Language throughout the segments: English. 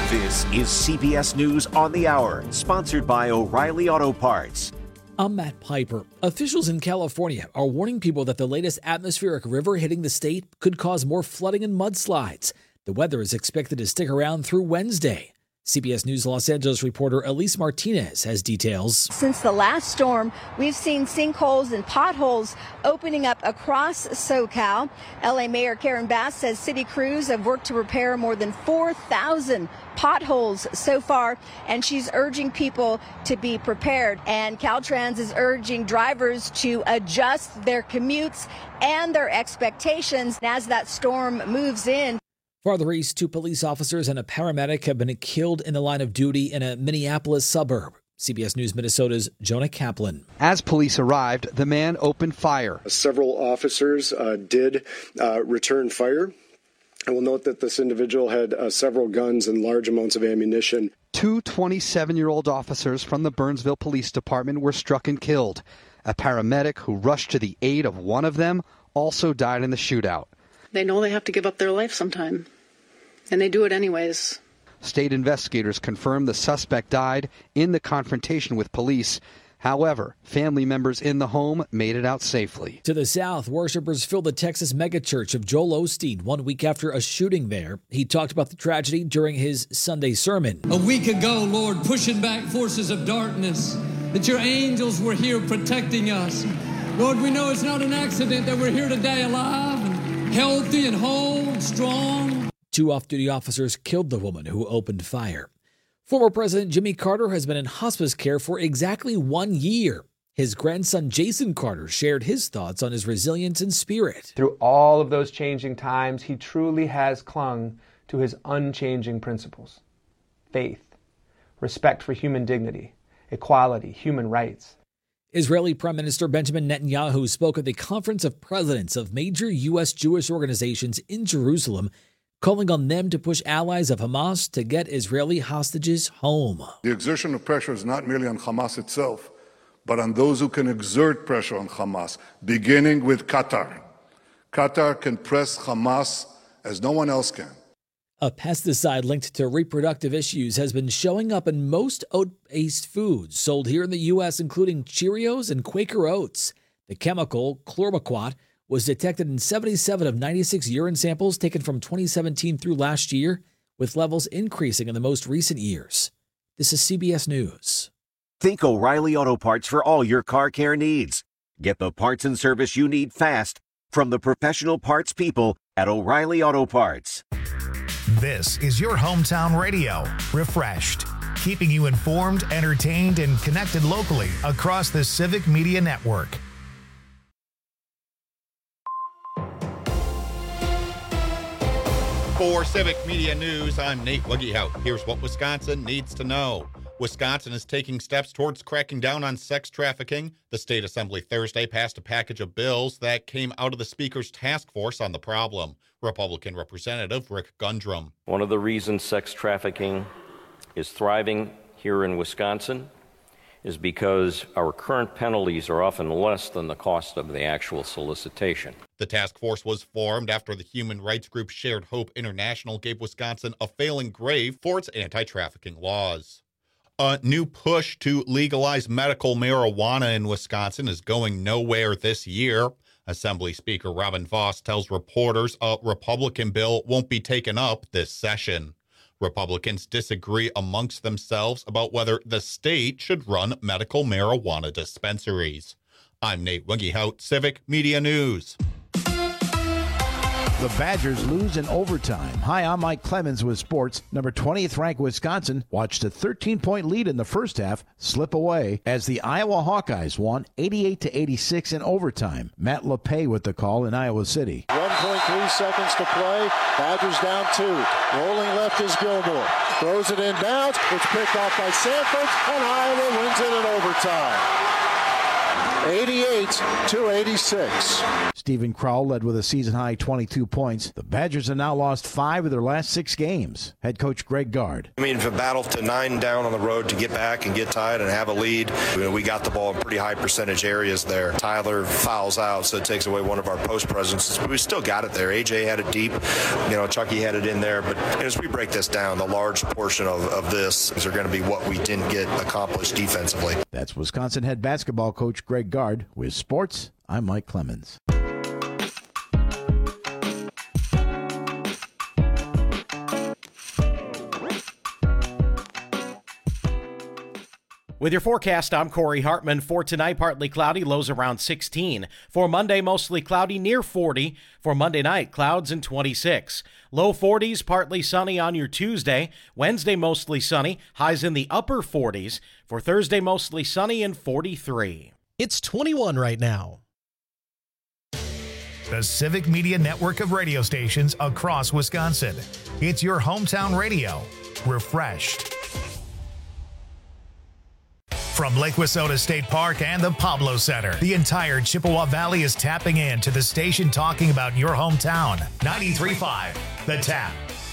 This is CBS News on the Hour, sponsored by O'Reilly Auto Parts. I'm Matt Piper. Officials in California are warning people that the latest atmospheric river hitting the state could cause more flooding and mudslides. The weather is expected to stick around through Wednesday. CBS News Los Angeles reporter Elise Martinez has details. Since the last storm, we've seen sinkholes and potholes opening up across SoCal. LA Mayor Karen Bass says city crews have worked to repair more than 4,000 potholes so far, and she's urging people to be prepared. And Caltrans is urging drivers to adjust their commutes and their expectations as that storm moves in. Farther east, 2 police officers and a paramedic have been killed in the line of duty in a Minneapolis suburb. CBS News Minnesota's Jonah Kaplan. As police arrived, the man opened fire. Several officers did return fire. I will note that this individual had several guns and large amounts of ammunition. 2 27-year-old officers from the Burnsville Police Department were struck and killed. A paramedic who rushed to the aid of one of them also died in the shootout. They know they have to give up their life sometime, and they do it anyways. State investigators confirmed the suspect died in the confrontation with police. However, family members in the home made it out safely. To the south, worshipers filled the Texas megachurch of Joel Osteen 1 week after a shooting there. He talked about the tragedy during his Sunday sermon. A week ago, Lord, pushing back forces of darkness, that your angels were here protecting us. Lord, we know it's not an accident that we're here today alive and healthy and whole and strong. 2 off-duty officers killed the woman who opened fire. Former President Jimmy Carter has been in hospice care for exactly 1 year. His grandson Jason Carter shared his thoughts on his resilience and spirit. Through all of those changing times, he truly has clung to his unchanging principles: faith, respect for human dignity, equality, human rights. Israeli Prime Minister Benjamin Netanyahu spoke at the Conference of Presidents of major U.S. Jewish organizations in Jerusalem, calling on them to push allies of Hamas to get Israeli hostages home. The exertion of pressure is not merely on Hamas itself, but on those who can exert pressure on Hamas, beginning with Qatar. Qatar can press Hamas as no one else can. A pesticide linked to reproductive issues has been showing up in most oat-based foods sold here in the U.S., including Cheerios and Quaker Oats. The chemical, chlormequat, was detected in 77 of 96 urine samples taken from 2017 through last year, with levels increasing in the most recent years. This is CBS News. Think O'Reilly Auto Parts for all your car care needs. Get the parts and service you need fast from the professional parts people at O'Reilly Auto Parts. This is your hometown radio, Refreshed, keeping you informed, entertained, and connected locally across the Civic Media Network. For Civic Media News, I'm Nate Wiggyhout. Here's what Wisconsin needs to know. Wisconsin is taking steps towards cracking down on sex trafficking. The state assembly Thursday passed a package of bills that came out of the speaker's task force on the problem. Republican Representative Rick Gundrum. One of the reasons sex trafficking is thriving here in Wisconsin is because our current penalties are often less than the cost of the actual solicitation. The task force was formed after the human rights group Shared Hope International gave Wisconsin a failing grade for its anti-trafficking laws. A new push to legalize medical marijuana in Wisconsin is going nowhere this year. Assembly Speaker Robin Vos tells reporters a Republican bill won't be taken up this session. Republicans disagree amongst themselves about whether the state should run medical marijuana dispensaries. I'm Nate Wiggyhout, Civic Media News. The Badgers lose in overtime. Hi, I'm Mike Clemens with sports. Number 20th ranked Wisconsin watched a 13-point lead in the first half slip away as the Iowa Hawkeyes won 88-86 in overtime. Matt LePay with the call in Iowa City. 1.3 seconds to play. Badgers down 2. Rolling left is Gilmore. Throws it inbounds. It's picked off by Sanford, and Iowa wins it in overtime. 88-86. Stephen Crowell led with a season-high 22 points. The Badgers have now lost 5 of their last 6 games. Head coach Greg Gard. I mean, if a battle to 9 down on the road to get back and get tied and have a lead, we got the ball in pretty high percentage areas there. Tyler fouls out, so it takes away one of our post presences. But we still got it there. AJ had it deep. Chucky had it in there. But as we break this down, the large portion of this is going to be what we didn't get accomplished defensively. That's Wisconsin head basketball coach Greg Gard. With sports, I'm Mike Clemens. With your forecast, I'm Corey Hartman. For tonight, partly cloudy, lows around 16. For Monday, mostly cloudy, near 40. For Monday night, clouds and 26. Low 40s, partly sunny on your Tuesday. Wednesday, mostly sunny, highs in the upper 40s. For Thursday, mostly sunny and 43. It's 21 right now. The Civic Media Network of radio stations across Wisconsin. It's your hometown radio. Refreshed. From Lake Wissota State Park and the Pablo Center, the entire Chippewa Valley is tapping in to the station talking about your hometown. 93.5, The Tap.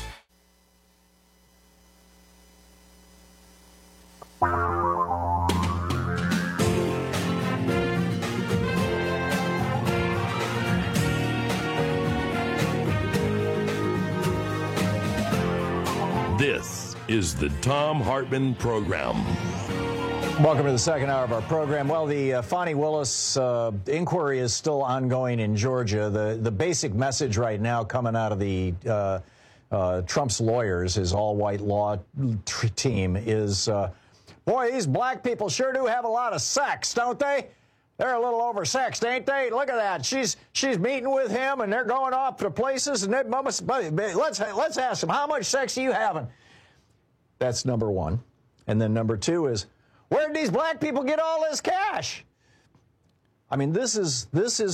This is the Thom Hartmann Program. Welcome to the second hour of our program. Well, the Fani Willis inquiry is still ongoing in Georgia. The basic message right now coming out of the Trump's lawyers, his all-white law team, is, boy, these black people sure do have a lot of sex, don't they? They're a little oversexed, ain't they? Look at that. She's meeting with him, and they're going off to places, and let's ask them, how much sex are you having? That's number one. And then number two is, where did these black people get all this cash? I mean, this is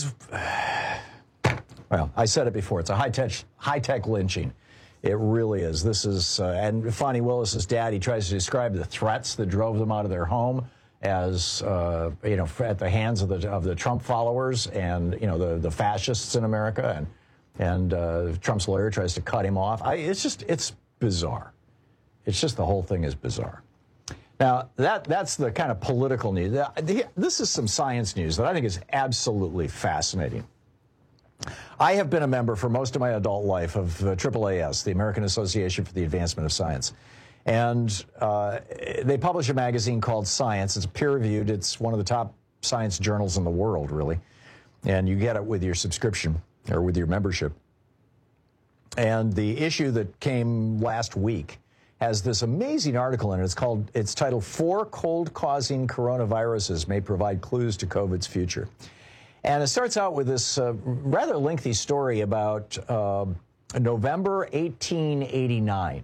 well, I said it before. It's a high-tech lynching. It really is. This is, and Fani Willis's dad, he tries to describe the threats that drove them out of their home as, at the hands of the Trump followers and, the fascists in America. And Trump's lawyer tries to cut him off. It's bizarre. It's just the whole thing is bizarre. Now, that's the kind of political news. This is some science news that I think is absolutely fascinating. I have been a member for most of my adult life of AAAS, the American Association for the Advancement of Science. And they publish a magazine called Science. It's peer-reviewed. It's one of the top science journals in the world, really. And you get it with your subscription or with your membership. And the issue that came last week has this amazing article in it. It's titled 4 Cold-Causing Coronaviruses May Provide Clues to COVID's Future. And it starts out with this rather lengthy story about November 1889.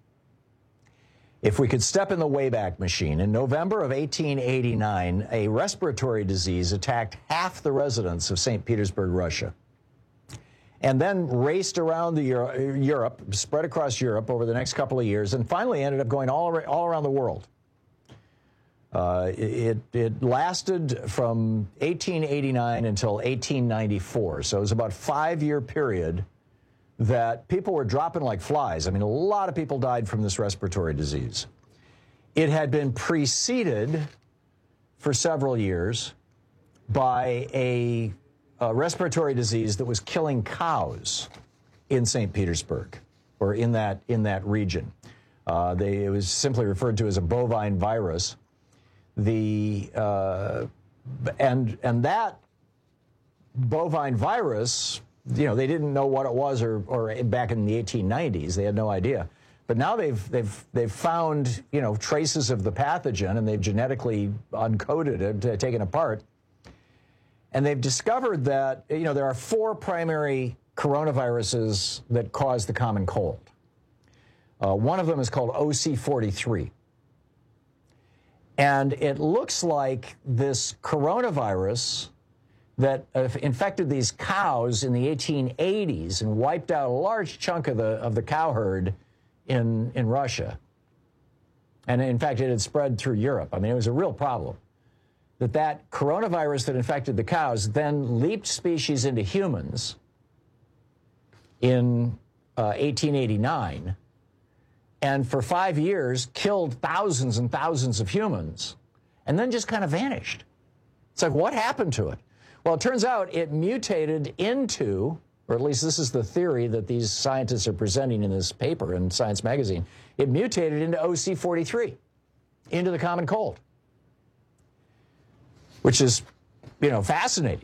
If we could step in the Wayback Machine, in November of 1889, a respiratory disease attacked half the residents of St. Petersburg, Russia, and then raced around Europe, spread across Europe over the next couple of years, and finally ended up going all around the world. It lasted from 1889 until 1894, so it was about a 5-year period that people were dropping like flies. I mean, a lot of people died from this respiratory disease. It had been preceded for several years by a respiratory disease that was killing cows in St. Petersburg, or in that region. It was simply referred to as a bovine virus. And that bovine virus, they didn't know what it was, or back in the 1890s, they had no idea. But now they've found traces of the pathogen, and they've genetically uncoded it, taken apart. And they've discovered that, there are 4 primary coronaviruses that cause the common cold. One of them is called OC43. And it looks like this coronavirus that infected these cows in the 1880s and wiped out a large chunk of the cow herd in Russia. And in fact, it had spread through Europe. I mean, it was a real problem. that coronavirus that infected the cows then leaped species into humans in 1889, and for 5 years killed thousands and thousands of humans, and then just kind of vanished. It's like, what happened to it? Well, it turns out it mutated into, or at least this is the theory that these scientists are presenting in this paper in Science Magazine, it mutated into OC43, into the common cold, which is, fascinating.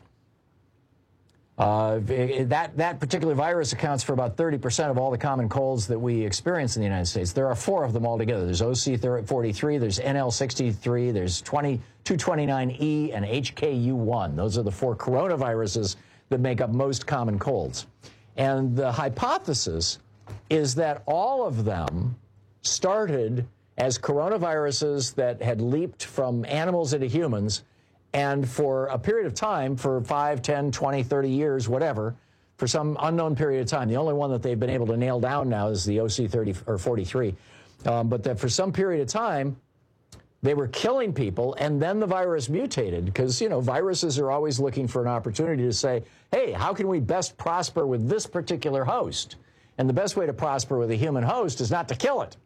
That particular virus accounts for about 30% of all the common colds that we experience in the United States. There are 4 of them altogether. There's OC43, there's NL63, there's 229E, and HKU1. Those are the 4 coronaviruses that make up most common colds. And the hypothesis is that all of them started as coronaviruses that had leaped from animals into humans, and for a period of time, for 5, 10, 20, 30 years, whatever, for some unknown period of time, the only one that they've been able to nail down now is the OC43, but that for some period of time, they were killing people, and then the virus mutated, because, viruses are always looking for an opportunity to say, hey, how can we best prosper with this particular host? And the best way to prosper with a human host is not to kill it.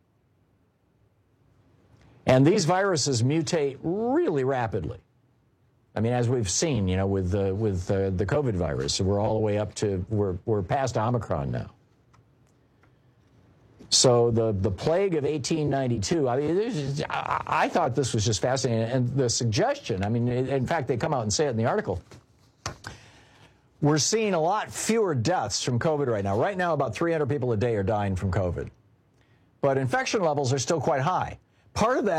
And these viruses mutate really rapidly. I mean, as we've seen, with the COVID virus, we're all the way up to, we're past Omicron now. So the plague of 1892, I thought this was just fascinating. And the suggestion, in fact, they come out and say it in the article, we're seeing a lot fewer deaths from COVID right now. Right now, about 300 people a day are dying from COVID. But infection levels are still quite high. Part of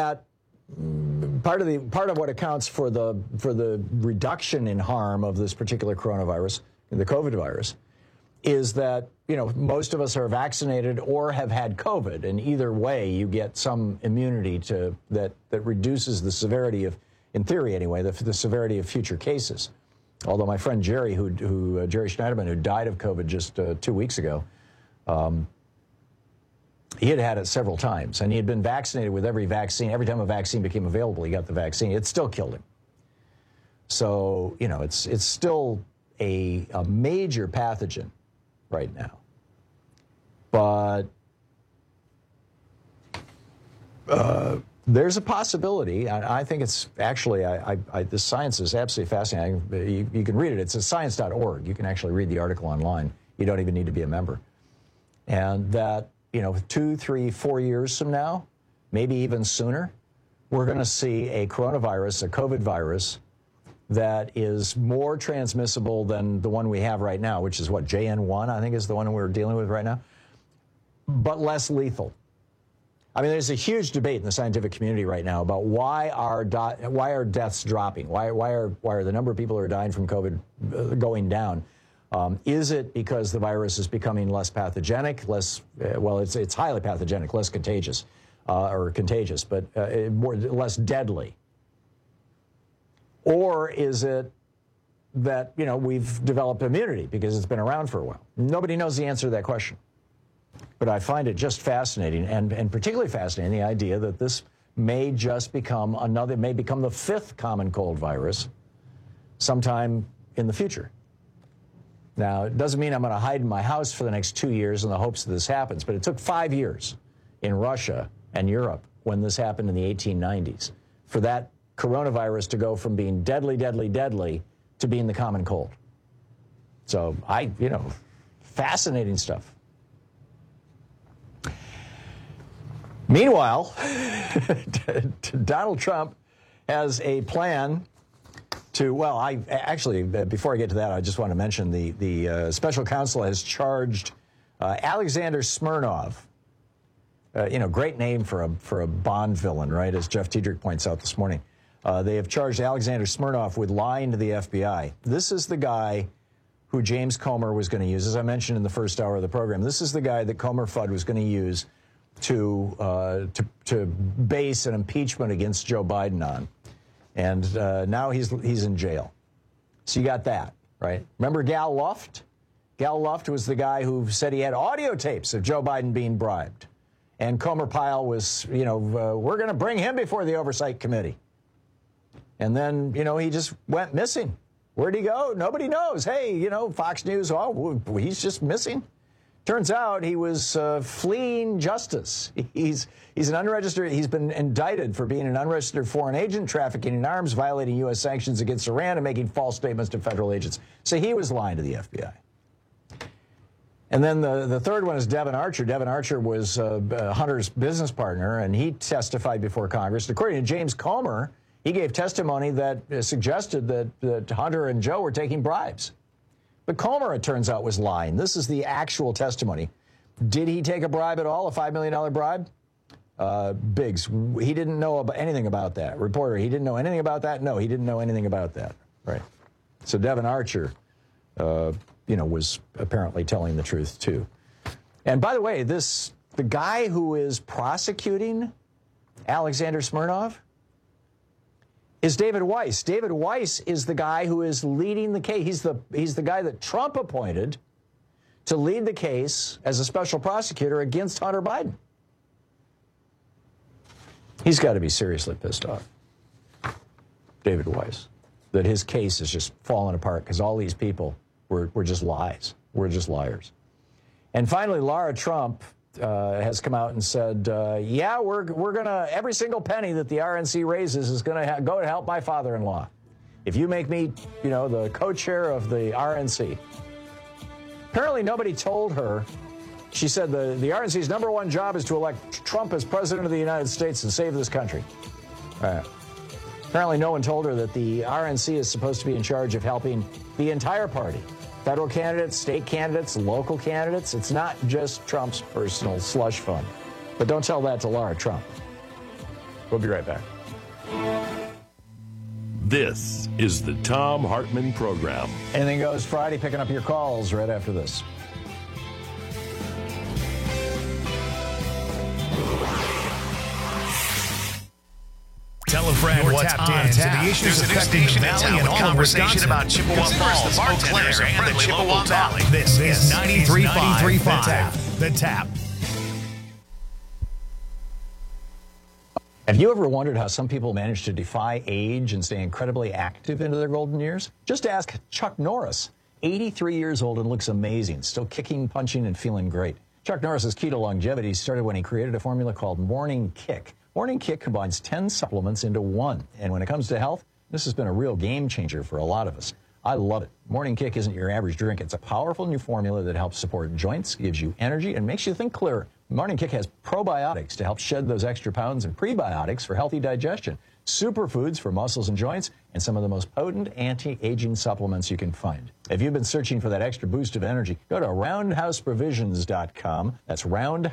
what accounts for the reduction in harm of this particular coronavirus, the COVID virus, is that most of us are vaccinated or have had COVID, and either way you get some immunity that reduces the severity of, in theory anyway, the severity of future cases. Although my friend Jerry, Jerry Schneiderman, who died of COVID just 2 weeks ago, he had it several times, and he had been vaccinated with every vaccine. Every time a vaccine became available, he got the vaccine. It still killed him. So, it's still a major pathogen right now. But there's a possibility. I think it's actually, this science is absolutely fascinating. You can read it. It's at science.org. You can actually read the article online. You don't even need to be a member. And that, 2, 3, 4 years from now, maybe even sooner, we're going to see a coronavirus, a COVID virus, that is more transmissible than the one we have right now, which is what, JN1, I think is the one we're dealing with right now, but less lethal. There's a huge debate in the scientific community right now about why are deaths dropping? Why are the number of people who are dying from COVID going down? Is it because the virus is becoming less pathogenic, it's highly pathogenic, less contagious, but less deadly? Or is it that, we've developed immunity because it's been around for a while? Nobody knows the answer to that question. But I find it just fascinating, and particularly fascinating, the idea that this may just become the 5th common cold virus sometime in the future. Now, it doesn't mean I'm going to hide in my house for the next 2 years in the hopes that this happens, but it took 5 years in Russia and Europe when this happened in the 1890s for that coronavirus to go from being deadly, deadly, deadly to being the common cold. So fascinating stuff. Meanwhile, Donald Trump has a plan to, before I get to that, I just want to mention the special counsel has charged Alexander Smirnov. Great name for a Bond villain, right? As Jeff Tiedrich points out this morning. They have charged Alexander Smirnov with lying to the FBI. This is the guy who James Comer was going to use, as I mentioned in the first hour of the program. This is the guy that Comer Fudd was going to use to base an impeachment against Joe Biden on. And now he's in jail. So you got that, right? Remember Gal Luft? Gal Luft was the guy who said he had audio tapes of Joe Biden being bribed. And Comer Pyle was, we're going to bring him before the Oversight Committee. And then, he just went missing. Where'd he go? Nobody knows. Hey, Fox News, he's just missing. Turns out he was fleeing justice. He's an unregistered. He's been indicted for being an unregistered foreign agent, trafficking in arms, violating U.S. sanctions against Iran, and making false statements to federal agents. So he was lying to the FBI. And then the third one is Devin Archer. Devin Archer was Hunter's business partner, and he testified before Congress. According to James Comer, he gave testimony that suggested that Hunter and Joe were taking bribes. But Comer, it turns out, was lying. This is the actual testimony. Did he take a bribe at all, a $5 million bribe? Biggs, he didn't know anything about that. Reporter, he didn't know anything about that? No, he didn't know anything about that. Right. So Devin Archer, was apparently telling the truth, too. And by the way, the guy who is prosecuting Alexander Smirnov is David Weiss. David Weiss is the guy who is leading the case. He's the guy that Trump appointed to lead the case as a special prosecutor against Hunter Biden. He's got to be seriously pissed off, David Weiss, that his case is just falling apart because all these people were just lies. We're just liars. And finally, Lara Trump has come out and said, we're going to, every single penny that the RNC raises is going to go to help my father-in-law. If you make me, the co-chair of the RNC. Apparently nobody told her. She said the RNC's number one job is to elect Trump as president of the United States and save this country. Apparently no one told her that the RNC is supposed to be in charge of helping the entire party. Federal candidates, state candidates, local candidates. It's not just Trump's personal slush fund. But don't tell that to Lara Trump. We'll be right back. This is the Thom Hartmann Program. Anything Goes Friday, picking up your calls right after this. Tell a friend you're tapped into the issues affecting the Valley and all of Wisconsin. About Chippewa Falls, Eau Claire, and the Chippewa Valley. This is 93.5 The Tap. Have you ever wondered how some people manage to defy age and stay incredibly active into their golden years? Just ask Chuck Norris, 83 years old and looks amazing, still kicking, punching, and feeling great. Chuck Norris's keto longevity started when he created a formula called Morning Kick. Morning Kick combines 10 supplements into one. And when it comes to health, this has been a real game changer for a lot of us. I love it. Morning Kick isn't your average drink. It's a powerful new formula that helps support joints, gives you energy, and makes you think clearer. Morning Kick has probiotics to help shed those extra pounds and prebiotics for healthy digestion, superfoods for muscles and joints, and some of the most potent anti-aging supplements you can find. If you've been searching for that extra boost of energy, go to roundhouseprovisions.com. That's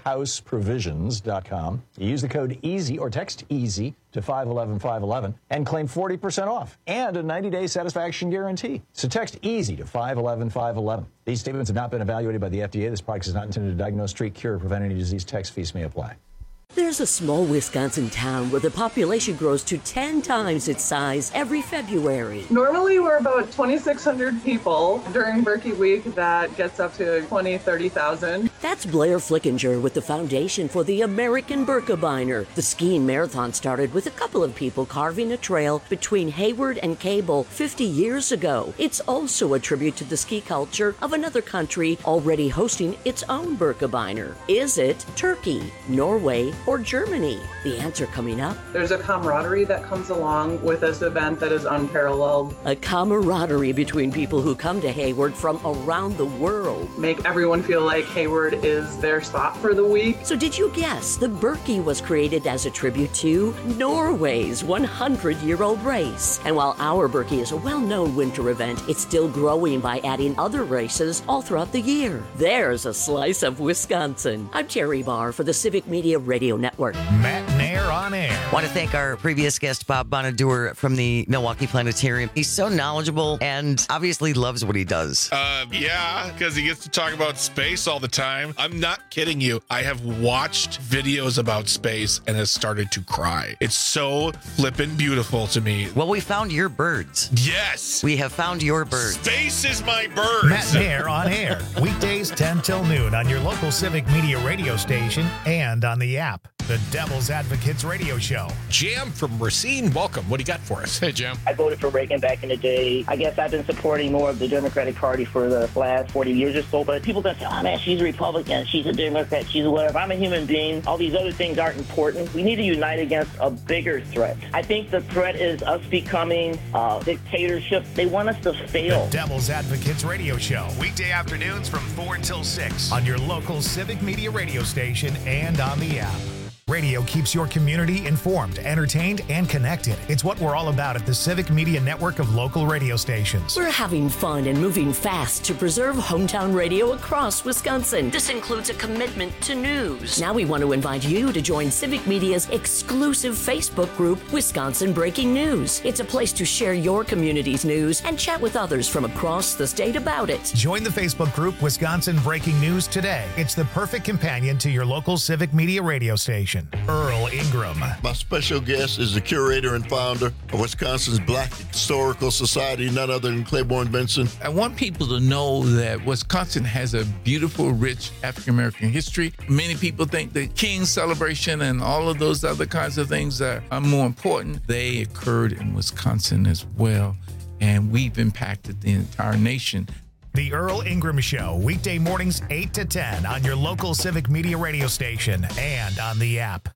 roundhouseprovisions.com. You use the code EASY or text EASY to 511-511 and claim 40% off and a 90-day satisfaction guarantee. So text EASY to 511-511. These statements have not been evaluated by the FDA. This product is not intended to diagnose, treat, cure, or prevent any disease. Text fees may apply. There's a small Wisconsin town where the population grows to 10 times its size every February. Normally we're about 2,600 people. During Berkey Week, that gets up to 20,000, 30,000. That's Blair Flickinger with the Foundation for the American Birkebeiner. The skiing marathon started with a couple of people carving a trail between Hayward and Cable 50 years ago. It's also a tribute to the ski culture of another country already hosting its own Birkebeiner. Is it Turkey, Norway, or Germany? The answer coming up. There's a camaraderie that comes along with this event that is unparalleled. A camaraderie between people who come to Hayward from around the world. Make everyone feel like Hayward is their spot for the week. So did you guess the Berkey was created as a tribute to Norway's 100-year-old race? And while our Berkey is a well-known winter event, it's still growing by adding other races all throughout the year. There's a slice of Wisconsin. I'm Terry Barr for the Civic Media Radio Network. Matt Nair on air. Want to thank our previous guest, Bob Bonadur from the Milwaukee Planetarium. He's so knowledgeable and obviously loves what he does. Yeah, because he gets to talk about space all the time. I'm not kidding you. I have watched videos about space and has started to cry. It's so flippin' beautiful to me. Well, we found your birds. Yes. We have found your birds. Space is my birds. Matt Nair on air. Weekdays 10 till noon on your local Civic Media radio station and on the app. The Devil's Advocates Radio Show. Jim from Racine, welcome. What do you got for us? Hey, Jim. I voted for Reagan back in the day. I guess I've been supporting more of the Democratic Party for the last 40 years or so, but people that say, oh man, she's a Republican, she's a Democrat, she's a whatever. I'm a human being. All these other things aren't important. We need to unite against a bigger threat. I think the threat is us becoming a dictatorship. They want us to fail. The Devil's Advocates Radio Show. Weekday afternoons from 4 until 6 on your local Civic Media radio station and on the app. Radio keeps your community informed, entertained, and connected. It's what we're all about at the Civic Media Network of local radio stations. We're having fun and moving fast to preserve hometown radio across Wisconsin. This includes a commitment to news. Now we want to invite you to join Civic Media's exclusive Facebook group, Wisconsin Breaking News. It's a place to share your community's news and chat with others from across the state about it. Join the Facebook group, Wisconsin Breaking News today. It's the perfect companion to your local Civic Media radio station. Earl Ingram. My special guest is the curator and founder of Wisconsin's Black Historical Society, none other than Claiborne Benson. I want people to know that Wisconsin has a beautiful, rich African-American history. Many people think the King's celebration and all of those other kinds of things are more important. They occurred in Wisconsin as well, and we've impacted the entire nation. The Earl Ingram Show, weekday mornings 8 to 10 on your local Civic Media radio station and on the app.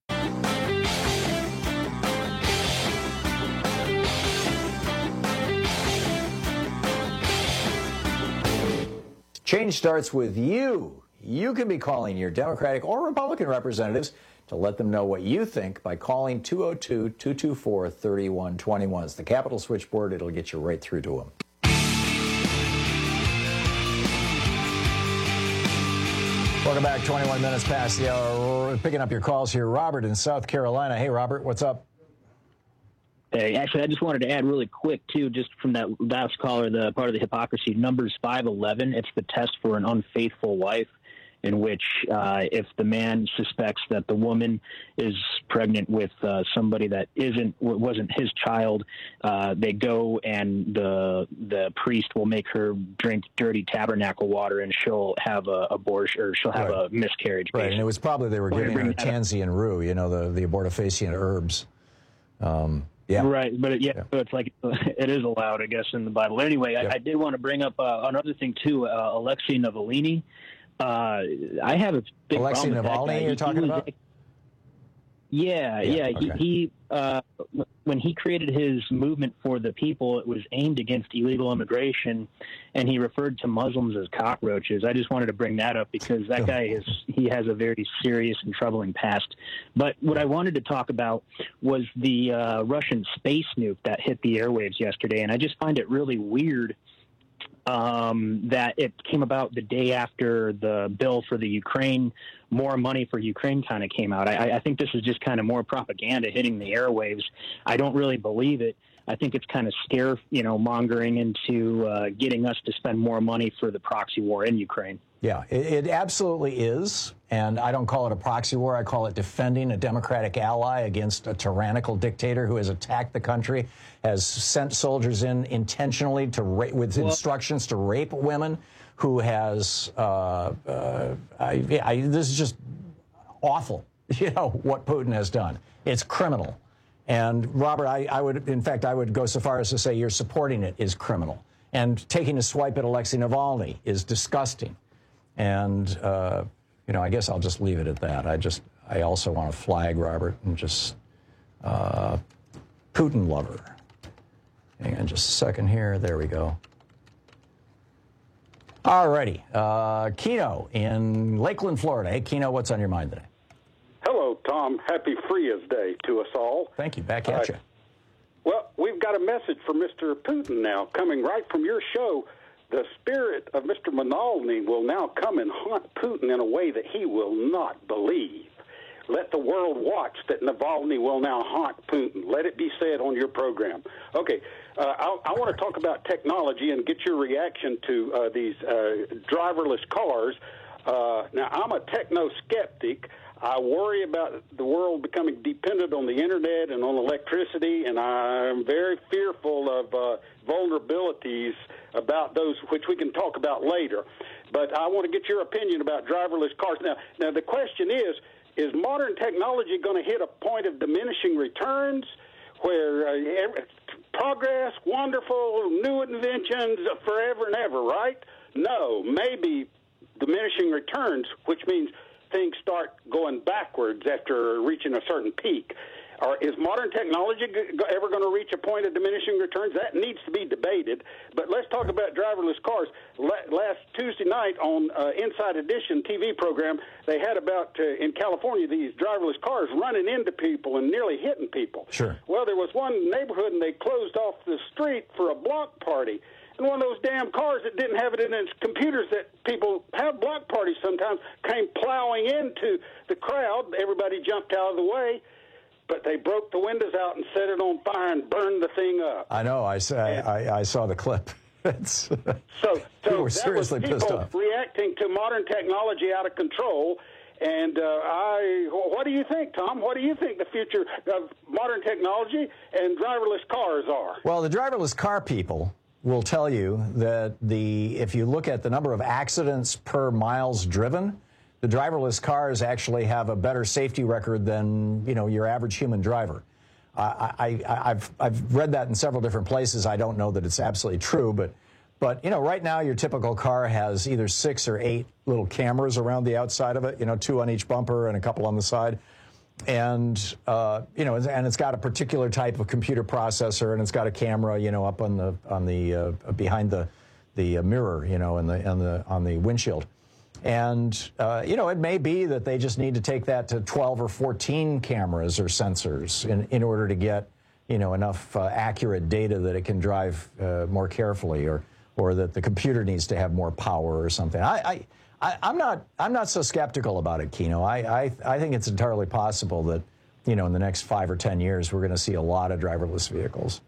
Change starts with you. You can be calling your Democratic or Republican representatives to let them know what you think by calling 202-224-3121. It's the Capitol switchboard. It'll get you right through to them. Welcome back. 21 minutes past the hour. We're picking up your calls here. Robert in South Carolina. Hey, Robert, what's up? Hey, actually, I just wanted to add really quick, too, just from that last caller, the part of the hypocrisy. Numbers 5:11, it's the test for an unfaithful wife, in which if the man suspects that the woman is pregnant with somebody that wasn't his child, they go and the priest will make her drink dirty tabernacle water, and she'll have a abortion, or she'll have a miscarriage. Right, basically. And it was probably they were giving her tansy and rue, you know, the abortifacient herbs. Yeah. Right, but so it's like it is allowed, I guess, in the Bible. Anyway, I did want to bring up another thing too. Alexei Navalny. I have a big Alexei problem with Navalny, that guy. you're talking about? Yeah. Okay. He when he created his movement for the people, it was aimed against illegal immigration, and he referred to Muslims as cockroaches. I just wanted to bring that up because that guy has a very serious and troubling past. But what I wanted to talk about was the Russian space nuke that hit the airwaves yesterday, and I just find it really weird that it came about the day after the bill for the Ukraine, more money for Ukraine kind of came out. I think this is just kind of more propaganda hitting the airwaves. I don't really believe it. I think it's kind of mongering into getting us to spend more money for the proxy war in Ukraine. Yeah, it absolutely is. And I don't call it a proxy war. I call it defending a Democratic ally against a tyrannical dictator who has attacked the country, has sent soldiers in intentionally with instructions to rape women, who has, this is just awful, what Putin has done. It's criminal. And Robert, I would go so far as to say you're supporting it is criminal. And taking a swipe at Alexei Navalny is disgusting. And, I guess I'll just leave it at that. I also want to flag Robert and just Putin lover. Hang on just a second here. There we go. All righty. Keno in Lakeland, Florida. Hey, Keno, what's on your mind today? Hello, Tom. Happy Frias Day to us all. Thank you. Back at you. Well, we've got a message for Mr. Putin now, coming right from your show. The spirit of Mr. Navalny will now come and haunt Putin in a way that he will not believe. Let the world watch that Navalny will now haunt Putin. Let it be said on your program. Okay, I want to talk about technology and get your reaction to these driverless cars. Now, I'm a techno-skeptic. I worry about the world becoming dependent on the internet and on electricity, and I'm very fearful of vulnerabilities about those, which we can talk about later. But I want to get your opinion about driverless cars. Now the question is, Is modern technology going to hit a point of diminishing returns where progress, wonderful, new inventions forever and ever, right? No, maybe diminishing returns, which means things start going backwards after reaching a certain peak. Or is modern technology ever going to reach a point of diminishing returns? That needs to be debated. But let's talk about driverless cars. Last Tuesday night on Inside Edition TV program, they had about, in California, these driverless cars running into people and nearly hitting people. Sure. Well, there was one neighborhood, and they closed off the street for a block party. And one of those damn cars that didn't have it in its computers that people have block parties sometimes came plowing into the crowd. Everybody jumped out of the way. But they broke the windows out and set it on fire and burned the thing up. I know. I saw the clip. So people were seriously pissed off. Reacting to modern technology out of control. And what do you think, Tom? What do you think the future of modern technology and driverless cars are? Well, the driverless car people will tell you that if you look at the number of accidents per miles driven, the driverless cars actually have a better safety record than, your average human driver. I've read that in several different places. I don't know that it's absolutely true, but right now your typical car has either 6 or 8 little cameras around the outside of it, 2 on each bumper and a couple on the side. And, and it's got a particular type of computer processor, and it's got a camera, up on the behind the mirror, on the windshield. And, it may be that they just need to take that to 12 or 14 cameras or sensors in order to get, enough accurate data that it can drive more carefully, or that the computer needs to have more power or something. I'm not so skeptical about it, Keno. I think it's entirely possible that, in the next 5 or 10 years, we're going to see a lot of driverless vehicles.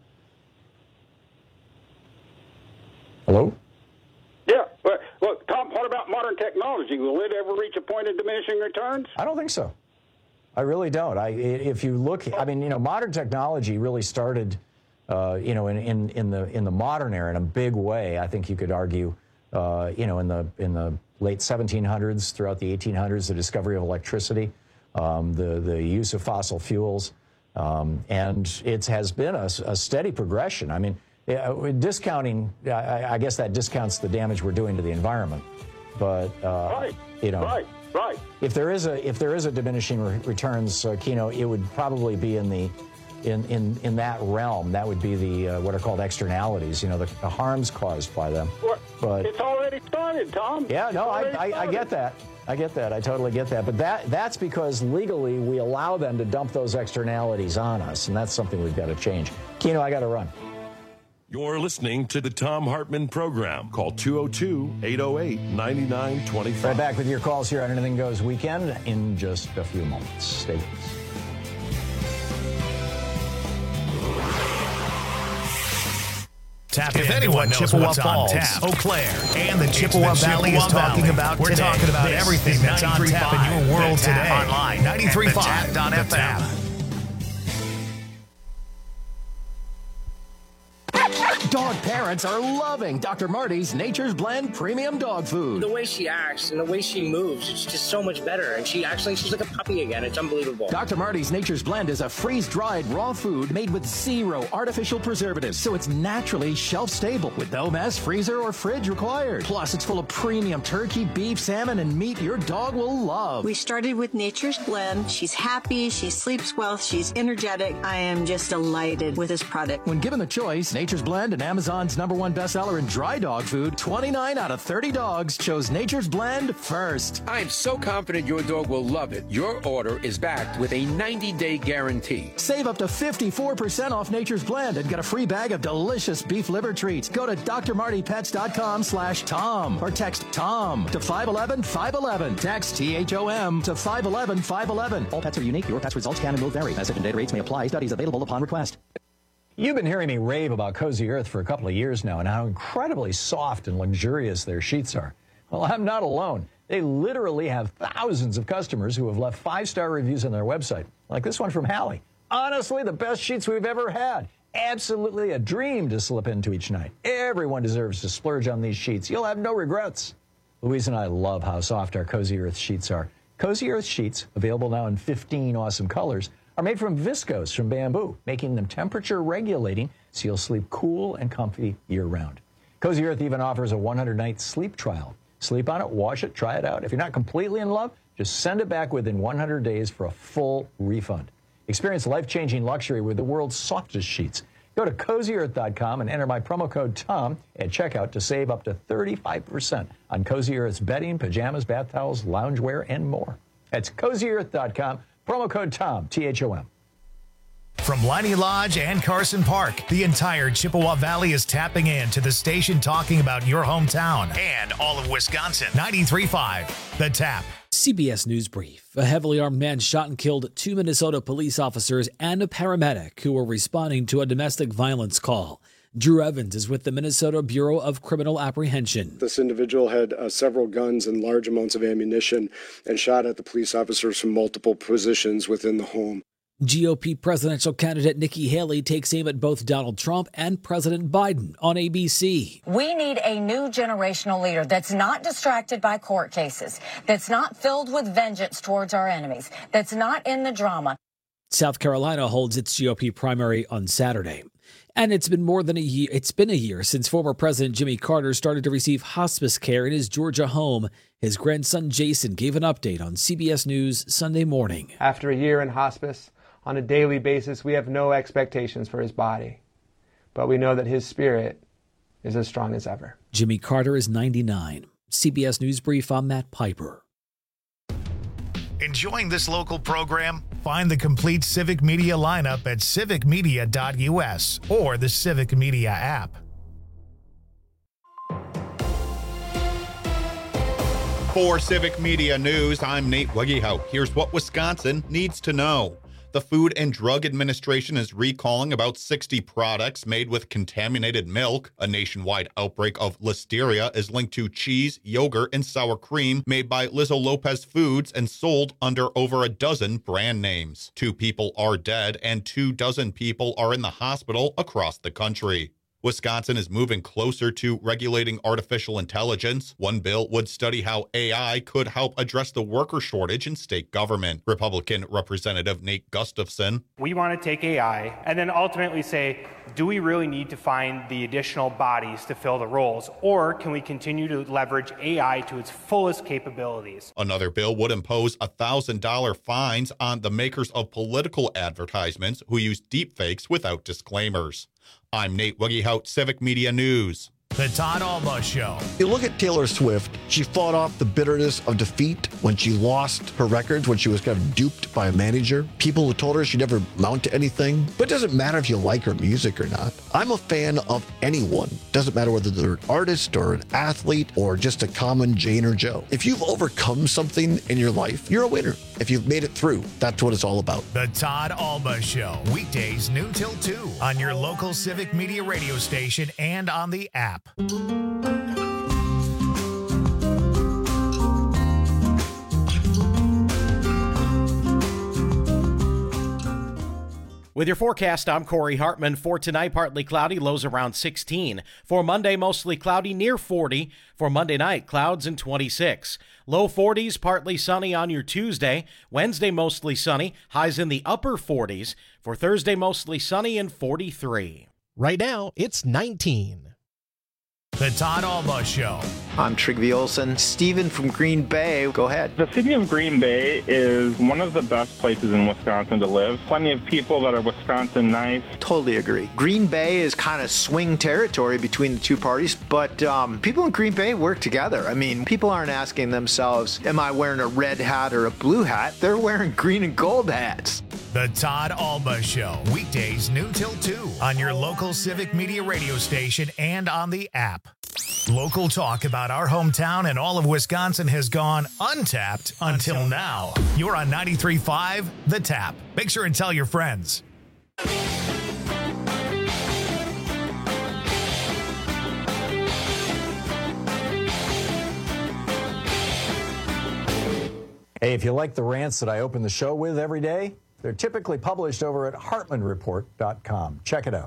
Hello? Yeah. Well, Tom, what about modern technology? Will it ever reach a point of diminishing returns? I don't think so. I really don't. If you look, modern technology really started, in the modern era in a big way. I think you could argue, in the late 1700s, throughout the 1800s, the discovery of electricity, the use of fossil fuels, and it has been a steady progression. I mean, discounting, I guess that discounts the damage we're doing to the environment, but Right. If there is a diminishing returns, Keno, it would probably be in that realm. That would be the what are called externalities, the harms caused by them. Well, but it's already started, Tom. Yeah, no, I get that. I get that. I totally get that. But that's because legally we allow them to dump those externalities on us, and that's something we've got to change. Keno, I got to run. You're listening to the Thom Hartmann Program. Call 202-808-9925. Right back with your calls here on Anything Goes Weekend in just a few moments. Stay with us. If anyone knows Chippewa Falls, Eau Claire, and the Chippewa Valley is talking about today. We're talking about everything that's on tap in your world today. Online, 93.5.fm. Dog parents are loving Dr. Marty's Nature's Blend Premium Dog Food. The way she acts and the way she moves, it's just so much better. And she's like a puppy again. It's unbelievable. Dr. Marty's Nature's Blend is a freeze-dried raw food made with 0 artificial preservatives, so it's naturally shelf-stable with no mess, freezer, or fridge required. Plus, it's full of premium turkey, beef, salmon, and meat your dog will love. We started with Nature's Blend. She's happy, she sleeps well, she's energetic. I am just delighted with this product. When given the choice, Nature's Blend and Amazon's #1 bestseller in dry dog food, 29 out of 30 dogs chose Nature's Blend first. I'm so confident your dog will love it. Your order is backed with a 90-day guarantee. Save up to 54% off Nature's Blend and get a free bag of delicious beef liver treats. Go to drmartypets.com/Tom or text TOM to 511-511. Text THOM to 511-511. All pets are unique. Your pet's results can and will vary. Message and data rates may apply. Studies available upon request. You've been hearing me rave about Cozy Earth for a couple of years now and how incredibly soft and luxurious their sheets are. Well, I'm not alone. They literally have thousands of customers who have left 5-star reviews on their website, like this one from Hallie. Honestly, the best sheets we've ever had. Absolutely a dream to slip into each night. Everyone deserves to splurge on these sheets. You'll have no regrets. Louise and I love how soft our Cozy Earth sheets are. Cozy Earth sheets, available now in 15 awesome colors, are made from viscose from bamboo, making them temperature regulating so you'll sleep cool and comfy year-round. Cozy Earth even offers a 100-night sleep trial. Sleep on it, wash it, try it out. If you're not completely in love, just send it back within 100 days for a full refund. Experience life-changing luxury with the world's softest sheets. Go to CozyEarth.com and enter my promo code TOM at checkout to save up to 35% on Cozy Earth's bedding, pajamas, bath towels, loungewear, and more. That's CozyEarth.com, promo code TOM, T-H-O-M. From Leinie Lodge and Carson Park, the entire Chippewa Valley is tapping in to the station talking about your hometown and all of Wisconsin. 93.5, The Tap. CBS News Brief. A heavily armed man shot and killed 2 Minnesota police officers and a paramedic who were responding to a domestic violence call. Drew Evans is with the Minnesota Bureau of Criminal Apprehension. This individual had several guns and large amounts of ammunition and shot at the police officers from multiple positions within the home. GOP presidential candidate Nikki Haley takes aim at both Donald Trump and President Biden on ABC. We need a new generational leader that's not distracted by court cases, that's not filled with vengeance towards our enemies, that's not in the drama. South Carolina holds its GOP primary on Saturday. And it's been a year since former President Jimmy Carter started to receive hospice care in his Georgia home. His grandson Jason gave an update on CBS News Sunday morning. After a year in hospice, on a daily basis, we have no expectations for his body, but we know that his spirit is as strong as ever. Jimmy Carter is 99. CBS News Brief, I'm Matt Piper. Enjoying this local program? Find the complete Civic Media lineup at civicmedia.us or the Civic Media app. For Civic Media News, I'm Nate Weggehout. Here's what Wisconsin needs to know. The Food and Drug Administration is recalling about 60 products made with contaminated milk. A nationwide outbreak of listeria is linked to cheese, yogurt, and sour cream made by Lizzo Lopez Foods and sold under over a dozen brand names. 2 people are dead and 24 people are in the hospital across the country. Wisconsin is moving closer to regulating artificial intelligence. One bill would study how AI could help address the worker shortage in state government. Republican Representative Nate Gustafson. We want to take AI and then ultimately say, do we really need to find the additional bodies to fill the roles, or can we continue to leverage AI to its fullest capabilities? Another bill would impose $1,000 fines on the makers of political advertisements who use deepfakes without disclaimers. I'm Nate Weggehout, Civic Media News. The Todd Alba Show. You look at Taylor Swift, she fought off the bitterness of defeat when she lost her records, when she was kind of duped by a manager. People who told her she'd never amount to anything. But it doesn't matter if you like her music or not. I'm a fan of anyone. Doesn't matter whether they're an artist or an athlete or just a common Jane or Joe. If you've overcome something in your life, you're a winner. If you've made it through, that's what it's all about. The Todd Alba Show. Weekdays noon till 2 on your local Civic Media radio station and on the app. With your forecast, I'm Corey Hartman. For tonight, partly cloudy, lows around 16. For Monday, mostly cloudy, near 40. For Monday night, clouds and 26. Low 40s, partly sunny on your Tuesday. Wednesday, mostly sunny, highs in the upper 40s. For Thursday, mostly sunny and 43. Right now, it's 19. The Todd Alba Show. I'm Trygve Olsen. Steven from Green Bay, go ahead. The city of Green Bay is one of the best places in Wisconsin to live. Plenty of people that are Wisconsin nice. Totally agree. Green Bay is kind of swing territory between the two parties, but people in Green Bay work together. I mean, people aren't asking themselves, am I wearing a red hat or a blue hat? They're wearing green and gold hats. The Todd Alba Show. Weekdays noon till 2 on your local Civic Media radio station and on the app. Local talk about our hometown and all of Wisconsin has gone untapped until now. You're on 93.5 The Tap. Make sure and tell your friends. Hey, if you like the rants that I open the show with every day, they're typically published over at HeartlandReport.com. Check it out.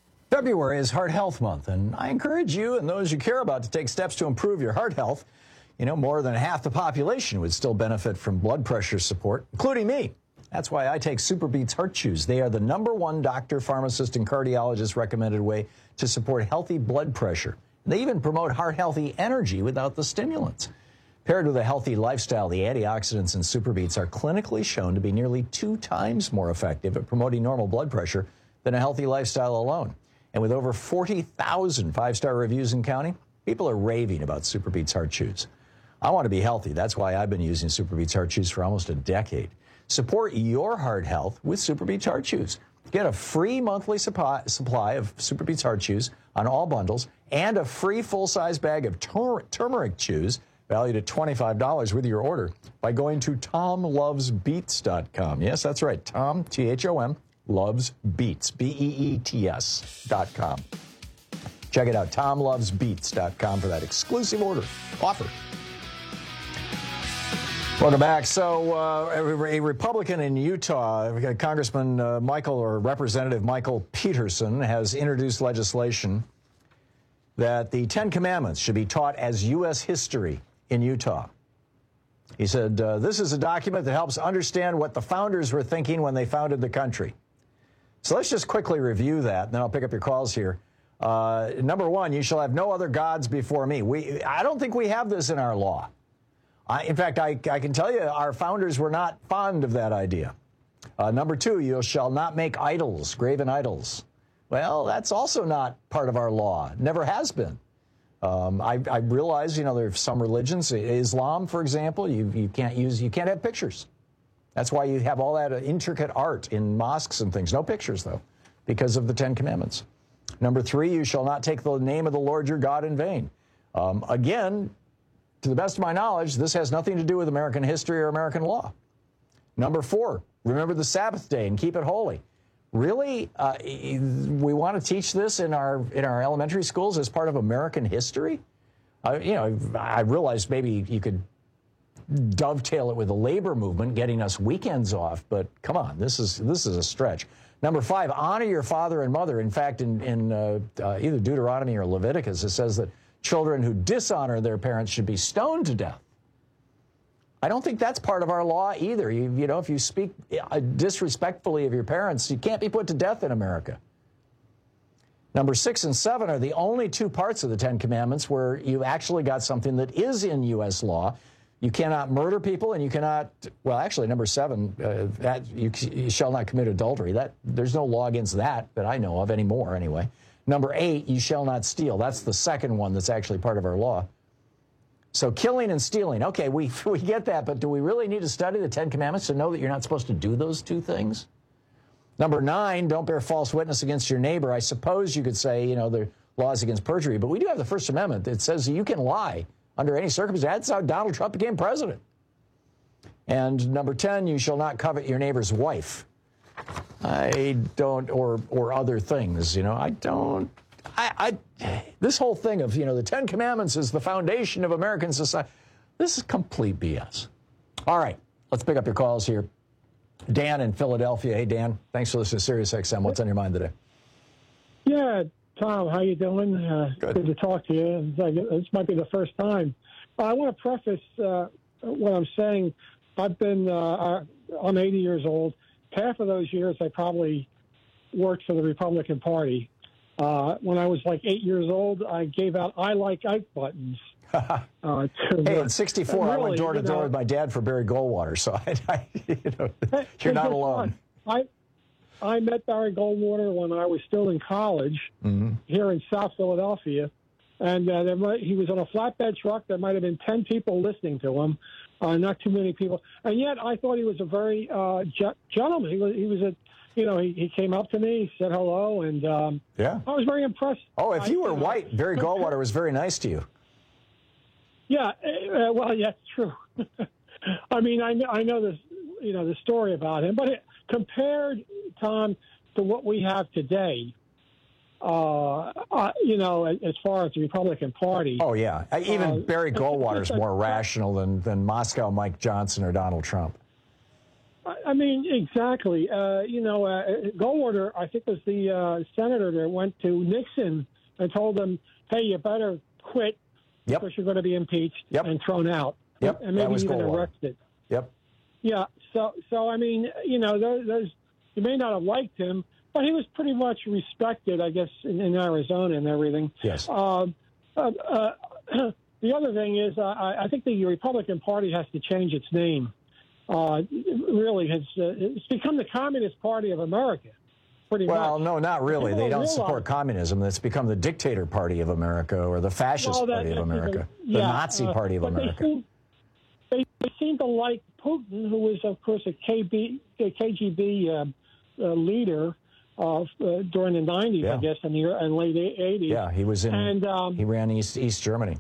February is Heart Health Month, and I encourage you and those you care about to take steps to improve your heart health. more than half the population would still benefit from blood pressure support, including me. That's why I take Super Beets Heart Chews. They are the #1 doctor, pharmacist, and cardiologist recommended way to support healthy blood pressure. They even promote heart-healthy energy without the stimulants. Paired with a healthy lifestyle, the antioxidants in Super Beets are clinically shown to be nearly 2 times more effective at promoting normal blood pressure than a healthy lifestyle alone. And with over 40,000 5-star reviews and counting, people are raving about Super Beets Heart Chews. I want to be healthy. That's why I've been using Super Beets Heart Chews for almost a decade. Support your heart health with Super Beets Heart Chews. Get a free monthly supply of Super Beets Heart Chews on all bundles and a free full-size bag of turmeric chews valued at $25 with your order by going to TomLovesBeets.com. Yes, that's right. Tom, T-H-O-M, loves Beets, BEETS.com. Check it out, TomLovesBeets.com for that exclusive offer. Welcome back. So a Republican in Utah, Congressman Representative Michael Peterson, has introduced legislation that the Ten Commandments should be taught as U.S. history in Utah. He said, this is a document that helps understand what the founders were thinking when they founded the country. So let's just quickly review that, and then I'll pick up your calls here. #1, you shall have no other gods before me. I don't think we have this in our law. In fact, I can tell you our founders were not fond of that idea. #2, you shall not make idols, graven idols. Well, that's also not part of our law. Never has been. I realize, there's some religions, Islam, for example, you can't have pictures. That's why you have all that intricate art in mosques and things. No pictures, though, because of the Ten Commandments. #3, you shall not take the name of the Lord your God in vain. Again, to the best of my knowledge, this has nothing to do with American history or American law. #4, remember the Sabbath day and keep it holy. Really? We want to teach this in our elementary schools as part of American history? I realize maybe you could dovetail it with the labor movement, getting us weekends off, but come on, this is a stretch. #5, honor your father and mother. In fact, in either Deuteronomy or Leviticus, it says that children who dishonor their parents should be stoned to death. I don't think that's part of our law either. If you speak disrespectfully of your parents, you can't be put to death in America. #6 and 7 are the only 2 parts of the Ten Commandments where you actually got something that is in U.S. law. You cannot murder people, and you cannot, well, actually, #7, that you shall not commit adultery. There's no law against that I know of anymore, anyway. #8, you shall not steal. That's the second one that's actually part of our law. So killing and stealing, okay, we get that, but do we really need to study the Ten Commandments to know that you're not supposed to do those 2 things? #9, don't bear false witness against your neighbor. I suppose you could say, the laws against perjury, but we do have the First Amendment that says you can lie under any circumstance. That's how Donald Trump became president. And #10, you shall not covet your neighbor's wife. I don't, or other things, this whole thing of, the Ten Commandments is the foundation of American society. This is complete BS. All right, let's pick up your calls here. Dan in Philadelphia. Hey, Dan, thanks for listening to Sirius XM. What's on your mind today? Yeah, Tom, how you doing? Good to talk to you. This might be the first time. I want to preface what I'm saying. I'm 80 years old. Half of those years, I probably worked for the Republican Party. When I was like 8 years old, I gave out "I like Ike" buttons. Hey, in '64, I went door to door with my dad for Barry Goldwater, so you're not alone. I met Barry Goldwater when I was still in college here in South Philadelphia, and he was on a flatbed truck. There might have been 10 people listening to him, not too many people, and yet I thought he was a very gentleman. He came up to me, said hello, and I was very impressed. Oh, if you were white, Barry Goldwater was very nice to you. Yeah, well, yeah, it's true. I mean, I know this, the story about him, but compared, Tom, to what we have today, as far as the Republican Party. Oh yeah, even Barry Goldwater's more rational than Moscow Mike Johnson or Donald Trump. I mean, exactly. Goldwater, I think, was the senator that went to Nixon and told him, "Hey, you better quit because you're going to be impeached and thrown out, and maybe even arrested. Yep. Yeah. So I mean, you know, those you may not have liked him, but he was pretty much respected, I guess, in Arizona and everything. Yes. The other thing is, I think the Republican Party has to change its name. It really has. It's become the Communist Party of America. Pretty much. No, not really. They don't support communism. It's become the Dictator Party of America or the Fascist Party of America, the Nazi Party of America. They seem to like Putin, who was, of course, a KGB leader during the 90s, I guess, and late 80s. Yeah, he was in. He ran East Germany.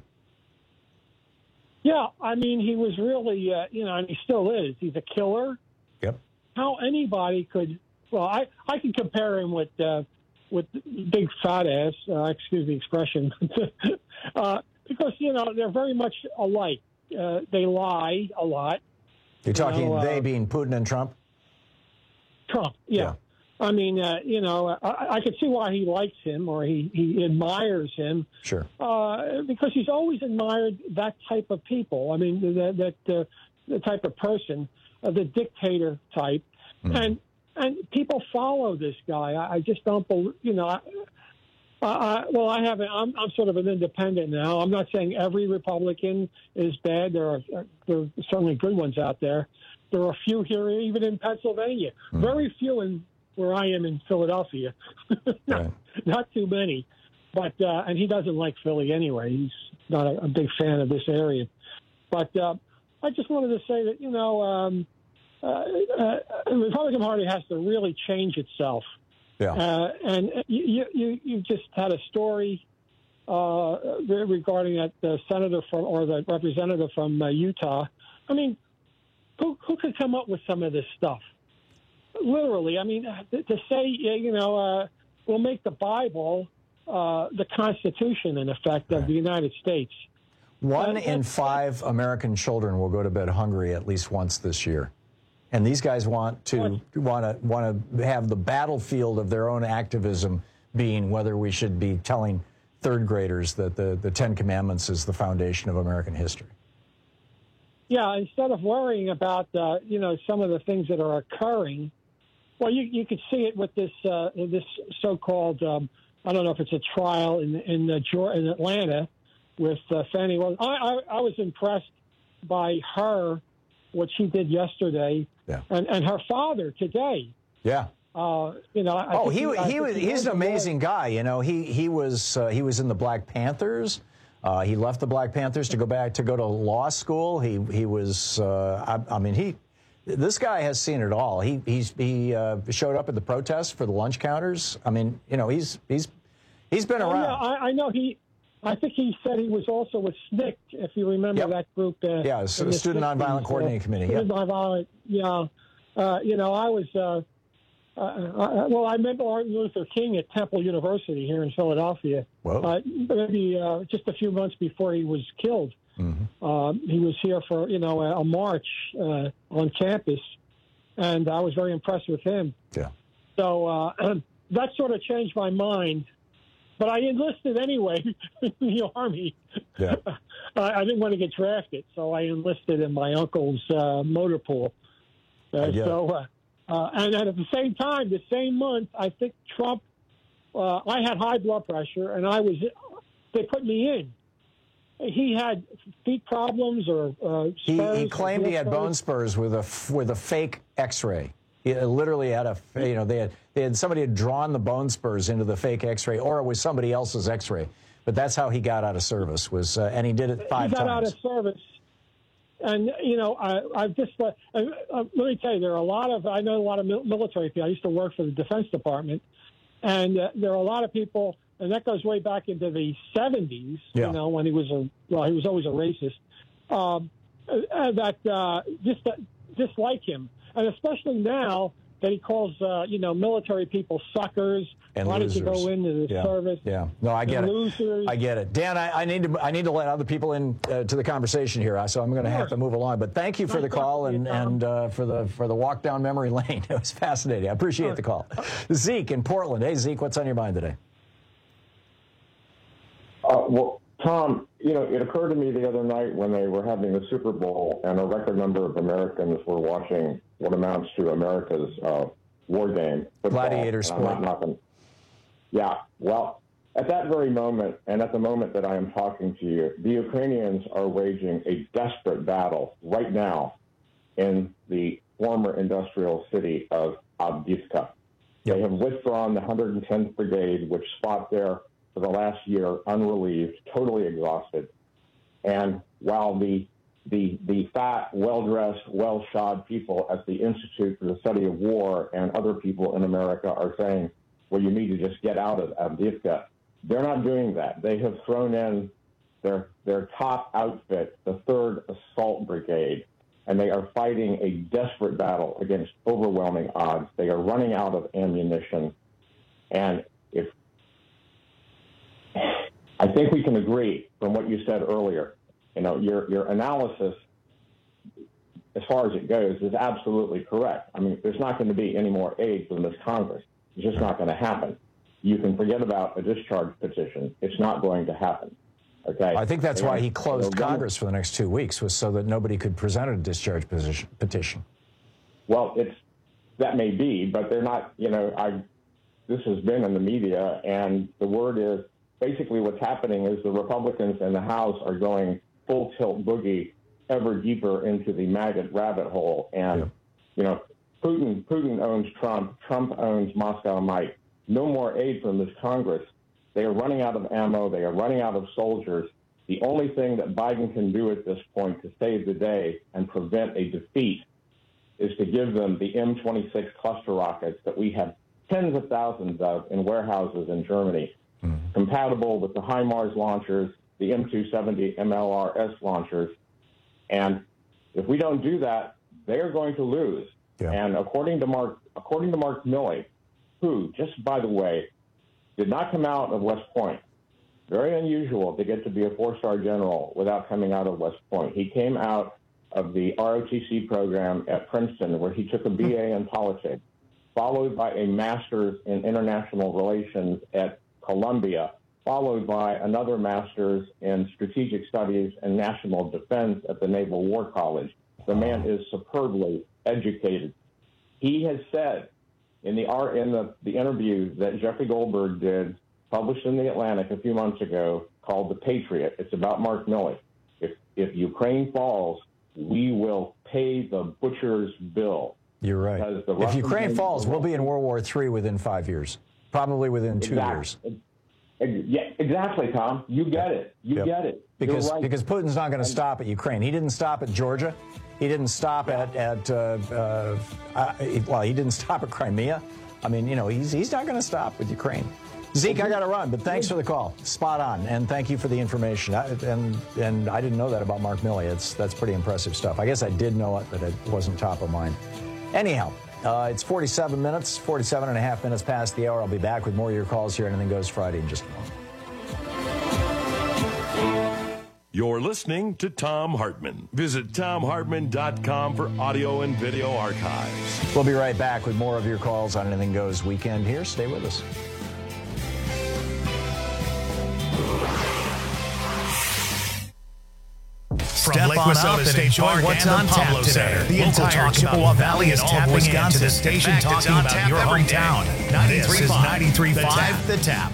Yeah, I mean, he was really, you know, and he still is. He's a killer. Yep. How anybody could? Well, I can compare him with big fat ass. Excuse the expression, because you know they're very much alike. They lie a lot. You're talking they being Putin and Trump? Trump, yeah. I mean, you know, I could see why he likes him or he admires him. Sure. Because he's always admired that type of people. I mean, the type of person, the dictator type. And people follow this guy. I just don't believe, you know, well, I haven't. I'm sort of an independent now. I'm not saying every Republican is bad. There are certainly good ones out there. There are a few here, even in Pennsylvania. Very few in where I am in Philadelphia. Not too many. But and he doesn't like Philly anyway. He's not a big fan of this area. But I just wanted to say that, you know, the Republican Party has to really change itself. Yeah. And you just had a story regarding that senator or the representative from Utah. I mean, who could come up with some of this stuff? Literally, I mean, to say, you know, we'll make the Bible the Constitution, in effect, of the United States. 1 in 5 American children will go to bed hungry at least once this year. And these guys want to have the battlefield of their own activism being whether we should be telling third graders that the Ten Commandments is the foundation of American history. Yeah, instead of worrying about you know, some of the things that are occurring, well, you could see it with this this so-called I don't know if it's a trial in Atlanta with Fannie Willis. I was impressed by her, what she did yesterday, and her father today. Yeah. You know. He's an amazing guy. You know, he was in the Black Panthers. He left the Black Panthers to go to law school. He was. I mean, this guy has seen it all. He showed up at the protests for the lunch counters. I mean, you know, he's been around. Yeah, I know he. I think he said he was also with SNCC, if you remember that group. Yeah, the Student Nonviolent Coordinating Committee. Student Nonviolent, yeah. You know, I was, well, I met Martin Luther King at Temple University here in Philadelphia. Maybe just a few months before he was killed. He was here for, you know, a march on campus, and I was very impressed with him. Yeah. So that sort of changed my mind. But I enlisted anyway in the Army. Yeah. I didn't want to get drafted, so I enlisted in my uncle's motor pool. And at the same time, the same month, I think Trump, I had high blood pressure, and they put me in. He had feet problems or spurs. He claimed he had bone spurs with a fake X-ray. He literally had somebody had drawn the bone spurs into the fake X-ray, or it was somebody else's X-ray. But that's how he got out of service. And he did it 5 times. He got out of service, and you know, I just let me tell you, I know a lot of military people. I used to work for the Defense Department, and there are a lot of people, and that goes way back into the 70s. You know, when he was always a racist. That just like him. And especially now that he calls, you know, military people suckers. And why losers. did you go into the service? Yeah. No, I get it. Losers. I get it. Dan, I need to let other people in to the conversation here, so I'm going to have to move along. But thank you for the call and for the walk down memory lane. It was fascinating. I appreciate the call. Zeke in Portland. Hey, Zeke, what's on your mind today? Well, Tom, it occurred to me the other night when they were having the Super Bowl and a record number of Americans were watching what amounts to America's war game. Gladiator sport. Yeah, well, at that very moment, and at the moment that I am talking to you, the Ukrainians are waging a desperate battle right now in the former industrial city of Avdiivka. They have withdrawn the 110th Brigade, which fought there for the last year, unrelieved, totally exhausted. And while the fat, well-dressed, well-shod people at the Institute for the Study of War and other people in America are saying, well, you need to just get out of Avdiivka, they're not doing that. They have thrown in their top outfit, the 3rd Assault Brigade, and they are fighting a desperate battle against overwhelming odds. They are running out of ammunition. And I think we can agree from what you said earlier, your analysis, as far as it goes, is absolutely correct. I mean, there's not going to be any more aid from this Congress. It's just not going to happen. You can forget about a discharge petition. It's not going to happen. Okay. I think that's why he closed Congress for the next 2 weeks, was so that nobody could present a discharge petition. Well, that may be, but they're not. This has been in the media, and the word is basically what's happening is the Republicans in the House are going full tilt boogie ever deeper into the maggot rabbit hole, and Putin owns Trump. Trump owns Moscow Mike. No more aid from this Congress. They are running out of ammo. They are running out of soldiers. The only thing that Biden can do at this point to save the day and prevent a defeat is to give them the M26 cluster rockets that we have tens of thousands of in warehouses in Germany, compatible with the HIMARS launchers, the M270 MLRS launchers. And if we don't do that, they are going to lose. Yeah. And according to Mark Milley, who, just by the way, did not come out of West Point. Very unusual to get to be a 4-star general without coming out of West Point. He came out of the ROTC program at Princeton, where he took a BA in politics, followed by a master's in international relations at Columbia, followed by another master's in strategic studies and national defense at the Naval War College. The man is superbly educated. He has said in the interview that Jeffrey Goldberg did, published in the Atlantic a few months ago, called The Patriot. It's about Mark Milley. If Ukraine falls, we will pay the butcher's bill. You're right. If Ukraine falls, we'll be in World War III within 5 years, probably within 2 years. Yeah, exactly, Tom. You get it. You get it. Because Putin's not going to stop at Ukraine. He didn't stop at Georgia. He didn't stop he didn't stop at Crimea. I mean, he's not going to stop with Ukraine. Zeke, I got to run, but thanks for the call. Spot on, and thank you for the information. And I didn't know that about Mark Milley. That's pretty impressive stuff. I guess I did know it, but it wasn't top of mind. Anyhow, it's 47 and a half minutes past the hour. I'll be back with more of your calls here. Anything Goes Friday in just a moment. You're listening to Thom Hartmann. Visit ThomHartmann.com for audio and video archives. We'll be right back with more of your calls on Anything Goes Weekend here. Stay with us. Step Lake Wissota State Park what's on tap today. The entire Chippewa Valley is tapping into the station talking about your hometown. 93.5 The Tap.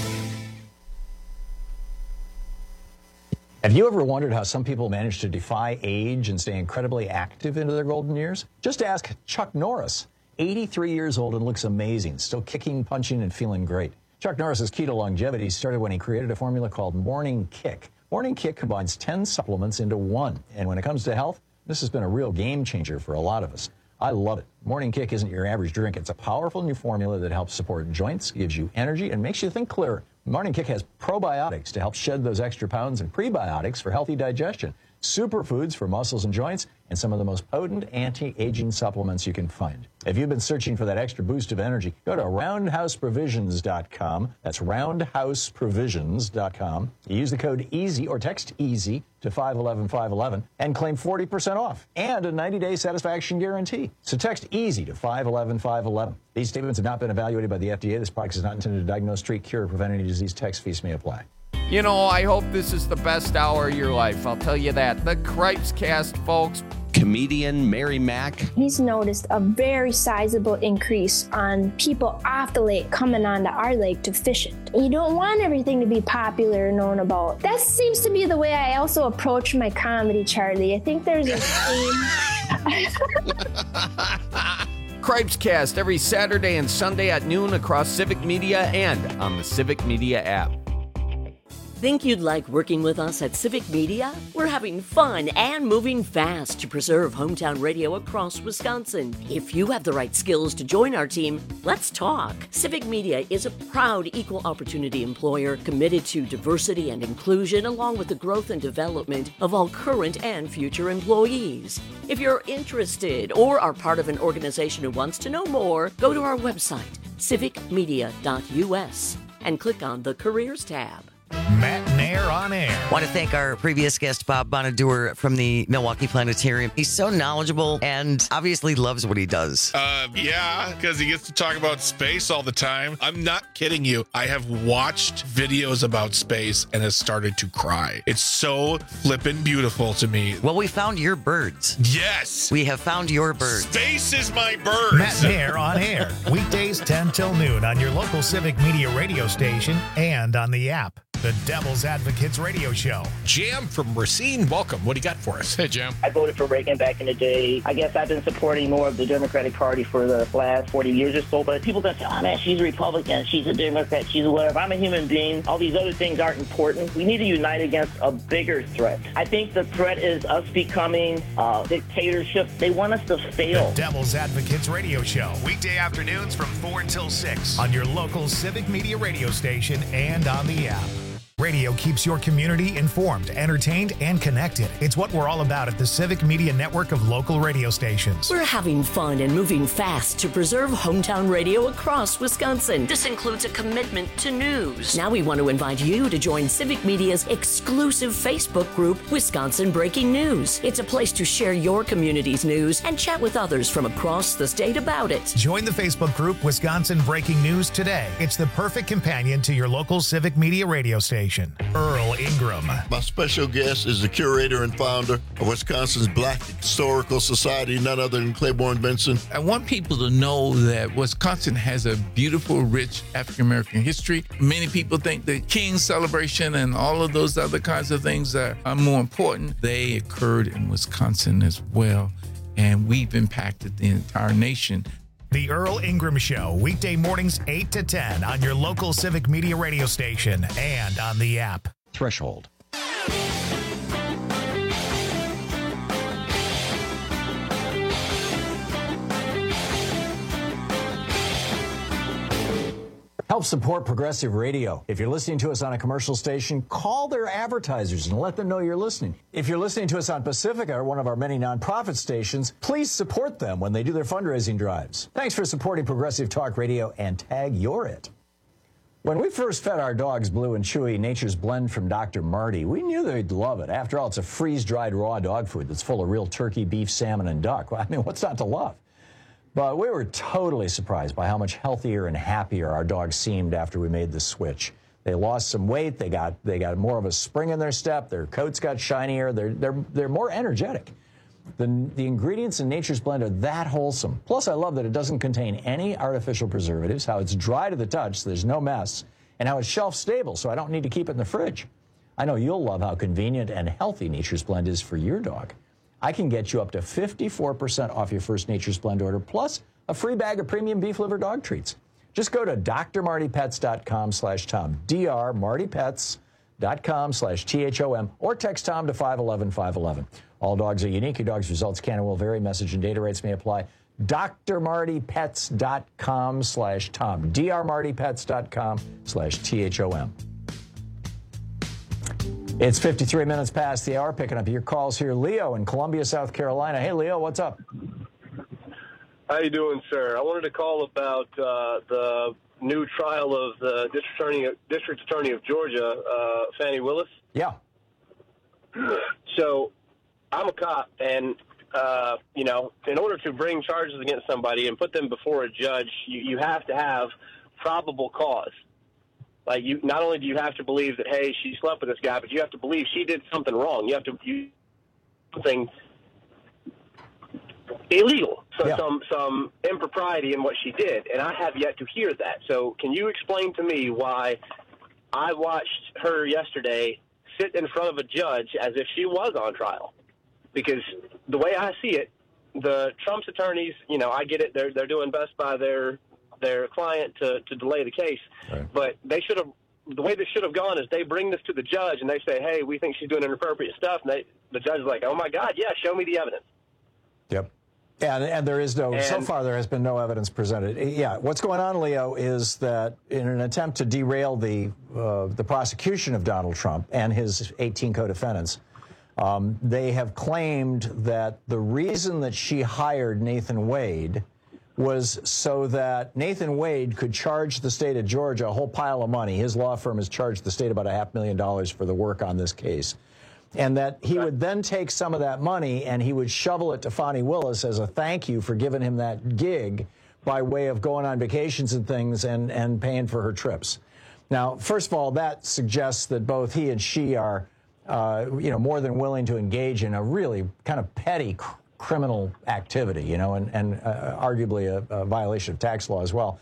Have you ever wondered how some people manage to defy age and stay incredibly active into their golden years? Just ask Chuck Norris, 83 years old and looks amazing, still kicking, punching, and feeling great. Chuck Norris's key to longevity started when he created a formula called Morning Kick. Morning Kick combines 10 supplements into one, and when it comes to health, this has been a real game changer for a lot of us. I love it. Morning Kick isn't your average drink. It's a powerful new formula that helps support joints, gives you energy, and makes you think clearer. Morning Kick has probiotics to help shed those extra pounds and prebiotics for healthy digestion, superfoods for muscles and joints, and some of the most potent anti-aging supplements you can find. If you've been searching for that extra boost of energy, go to RoundhouseProvisions.com. That's RoundhouseProvisions.com. You use the code EASY or text EASY to 511-511 and claim 40% off and a 90-day satisfaction guarantee. So text EASY to 511-511. These statements have not been evaluated by the FDA. This product is not intended to diagnose, treat, cure, or prevent any disease. Text fees may apply. You know, I hope this is the best hour of your life. I'll tell you that. The Cripes Cast, folks. Comedian Mary Mack. He's noticed a very sizable increase on people off the lake coming onto our lake to fish it. You don't want everything to be popular and known about. That seems to be the way I also approach my comedy, Charlie. I think there's a theme. Cripes Cast every Saturday and Sunday at noon across Civic Media and on the Civic Media app. Think you'd like working with us at Civic Media? We're having fun and moving fast to preserve hometown radio across Wisconsin. If you have the right skills to join our team, let's talk. Civic Media is a proud equal opportunity employer committed to diversity and inclusion along with the growth and development of all current and future employees. If you're interested or are part of an organization who wants to know more, go to our website, civicmedia.us, and click on the Careers tab. Matt Nair on air. Want to thank our previous guest, Bob Bonaduer from the Milwaukee Planetarium. He's so knowledgeable and obviously loves what he does. Yeah, because he gets to talk about space all the time. I'm not kidding you. I have watched videos about space and has started to cry. It's so flippin' beautiful to me. Well, we found your birds. Yes. We have found your birds. Space is my birds. Matt Nair on air. Weekdays 10 till noon on your local Civic Media radio station and on the app. The Devil's Advocates Radio Show. Jam from Racine, welcome. What do you got for us? Hey, Jam. I voted for Reagan back in the day. I guess I've been supporting more of the Democratic Party for the last 40 years or so, but people don't say, oh man, she's a Republican, she's a Democrat, she's a whatever. I'm a human being. All these other things aren't important. We need to unite against a bigger threat. I think the threat is us becoming dictatorship. They want us to fail. The Devil's Advocates Radio Show. Weekday afternoons from 4 until 6 on your local Civic Media radio station and on the app. Radio keeps your community informed, entertained, and connected. It's what we're all about at the Civic Media network of local radio stations. We're having fun and moving fast to preserve hometown radio across Wisconsin. This includes a commitment to news. Now we want to invite you to join Civic Media's exclusive Facebook group, Wisconsin Breaking News. It's a place to share your community's news and chat with others from across the state about it. Join the Facebook group Wisconsin Breaking News today. It's the perfect companion to your local Civic Media radio station. Earl Ingram. My special guest is the curator and founder of Wisconsin's Black Historical Society, none other than Claiborne Benson. I want people to know that Wisconsin has a beautiful, rich African-American history. Many people think the King's celebration and all of those other kinds of things are more important. They occurred in Wisconsin as well, and we've impacted the entire nation. The Earl Ingram Show, weekday mornings 8 to 10 on your local Civic Media radio station and on the app. Threshold. Help support Progressive Radio. If you're listening to us on a commercial station, call their advertisers and let them know you're listening. If you're listening to us on Pacifica, or one of our many nonprofit stations, please support them when they do their fundraising drives. Thanks for supporting Progressive Talk Radio and tag You're It. When we first fed our dogs Blue and Chewy Nature's Blend from Dr. Marty, we knew they'd love it. After all, it's a freeze-dried raw dog food that's full of real turkey, beef, salmon, and duck. I mean, what's not to love? But we were totally surprised by how much healthier and happier our dogs seemed after we made the switch. They lost some weight. They got more of a spring in their step. Their coats got shinier. They're more energetic. The ingredients in Nature's Blend are that wholesome. Plus, I love that it doesn't contain any artificial preservatives, how it's dry to the touch, so there's no mess, and how it's shelf stable, so I don't need to keep it in the fridge. I know you'll love how convenient and healthy Nature's Blend is for your dog. I can get you up to 54% off your first Nature's Blend order, plus a free bag of premium beef liver dog treats. Just go to drmartypets.com/Tom, drmartypets.com/THOM, or text Tom to 511-511. All dogs are unique. Your dog's results can and will vary. Message and data rates may apply. drmartypets.com/Tom, drmartypets.com/THOM. It's 53 minutes past the hour. Picking up your calls here. Leo in Columbia, South Carolina. Hey, Leo, what's up? How you doing, sir? I wanted to call about the new trial of the District Attorney of Georgia, Fani Willis. Yeah. So I'm a cop, and, in order to bring charges against somebody and put them before a judge, you have to have probable cause. Like, you not only do you have to believe that, hey, she slept with this guy, but you have to believe she did something wrong. You have to do something illegal, some impropriety in what she did, and I have yet to hear that. So can you explain to me why I watched her yesterday sit in front of a judge as if she was on trial? Because the way I see it, the Trump's attorneys, I get it, they're doing best by their client to delay the case, right. But the way this should have gone is they bring this to the judge and they say, hey, we think she's doing inappropriate stuff, and the judge is like, oh my God, yeah, show me the evidence. Yep. Yeah, and there is so far there has been no evidence presented. Yeah, what's going on, Leo, is that in an attempt to derail the prosecution of Donald Trump and his 18 co-defendants, they have claimed that the reason that she hired Nathan Wade was so that Nathan Wade could charge the state of Georgia a whole pile of money. His law firm has charged the state about $500,000 for the work on this case. And that he would then take some of that money and he would shovel it to Fani Willis as a thank you for giving him that gig by way of going on vacations and things and paying for her trips. Now, first of all, that suggests that both he and she are, more than willing to engage in a really kind of petty criminal activity, and arguably a violation of tax law as well.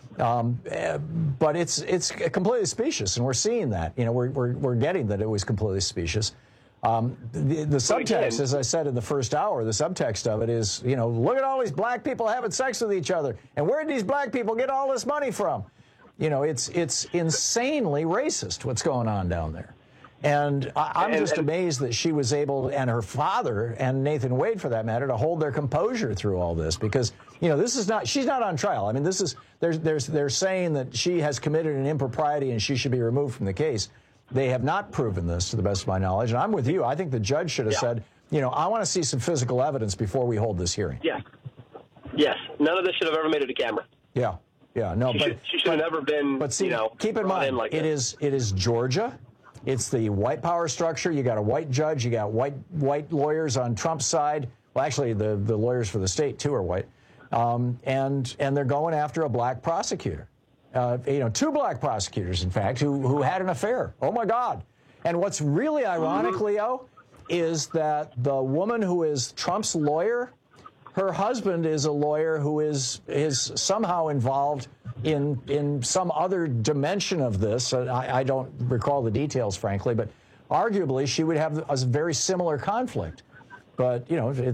But it's completely specious, and we're seeing that. We're getting that it was completely specious. The subtext, as I said in the first hour, the subtext of it is, look at all these black people having sex with each other. And where did these black people get all this money from? It's insanely racist what's going on down there. And I'm just amazed that she was able, and her father, and Nathan Wade for that matter, to hold their composure through all this. Because, she's not on trial. I mean, they're saying that she has committed an impropriety and she should be removed from the case. They have not proven this, to the best of my knowledge. And I'm with you. I think the judge should have said, I want to see some physical evidence before we hold this hearing. Yeah. Yes. None of this should have ever made it to camera. Yeah. Yeah. No, she should have never been, but see, keep in mind, it is Georgia. It's the white power structure. You got a white judge. You got white lawyers on Trump's side. Well, actually, the lawyers for the state, too, are white. And they're going after a black prosecutor. Two black prosecutors, in fact, who had an affair. Oh, my God. And what's really ironic, Leo, is that the woman who is Trump's lawyer, her husband is a lawyer who is somehow involved in some other dimension of this. I don't recall the details, frankly, but arguably she would have a very similar conflict. But,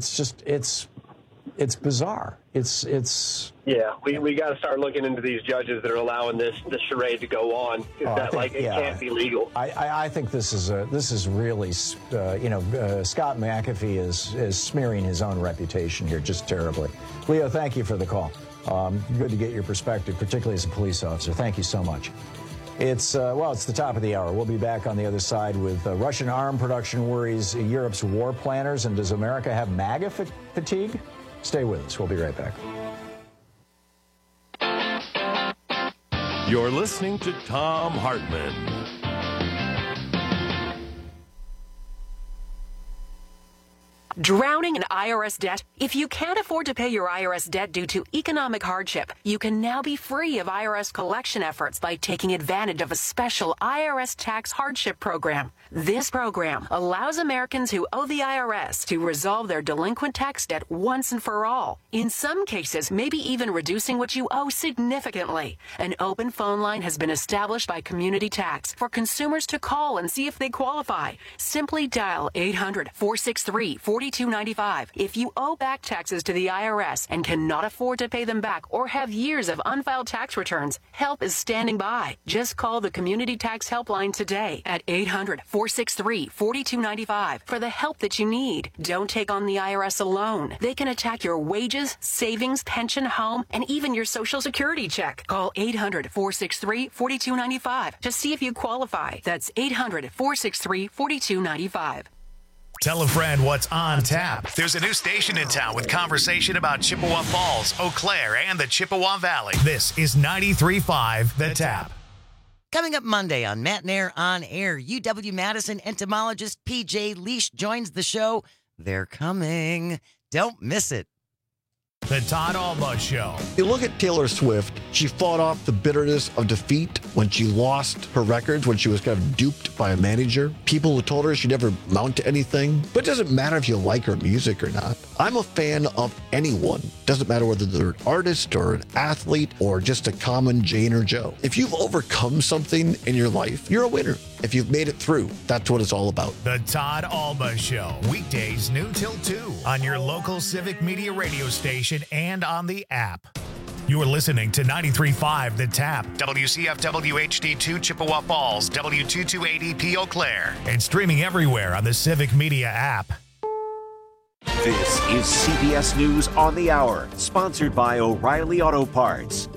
it's bizarre. Yeah, we got to start looking into these judges that are allowing this charade to go on. It can't be legal. I think this is really Scott McAfee is smearing his own reputation here just terribly. Leo, thank you for the call. Good to get your perspective, particularly as a police officer. Thank you so much. It's the top of the hour. We'll be back on the other side with Russian arm production worries Europe's war planners, and does America have MAGA fatigue? Stay with us. We'll be right back. You're listening to Thom Hartmann. Drowning in IRS debt? If you can't afford to pay your IRS debt due to economic hardship, you can now be free of IRS collection efforts by taking advantage of a special IRS tax hardship program. This program allows Americans who owe the IRS to resolve their delinquent tax debt once and for all. In some cases, maybe even reducing what you owe significantly. An open phone line has been established by Community Tax for consumers to call and see if they qualify. Simply dial 800-463-4295. If you owe back taxes to the IRS and cannot afford to pay them back or have years of unfiled tax returns, help is standing by. Just call the Community Tax Helpline today at 800-463-4295 for the help that you need. Don't take on the IRS alone. They can attack your wages, savings, pension, home, and even your Social Security check. Call 800-463-4295 to see if you qualify. That's 800-463-4295. Tell a friend what's on tap. There's a new station in town with conversation about Chippewa Falls, Eau Claire, and the Chippewa Valley. This is 93.5 The Tap. Coming up Monday on Matt and Air On Air, UW-Madison entomologist PJ Leash joins the show. They're coming. Don't miss it. The Todd Alba Show. You look at Taylor Swift, she fought off the bitterness of defeat when she lost her records, when she was kind of duped by a manager. People who told her she'd never amount to anything. But it doesn't matter if you like her music or not. I'm a fan of anyone. Doesn't matter whether they're an artist or an athlete or just a common Jane or Joe. If you've overcome something in your life, you're a winner. If you've made it through, that's what it's all about. The Todd Alba Show. Weekdays noon till 2 on your local Civic Media radio station and on the app. You're listening to 93.5 The Tap, WCFW HD2 Chippewa Falls, W228EP Eau Claire, and streaming everywhere on the Civic Media app. This is CBS News on the Hour, sponsored by O'Reilly Auto Parts.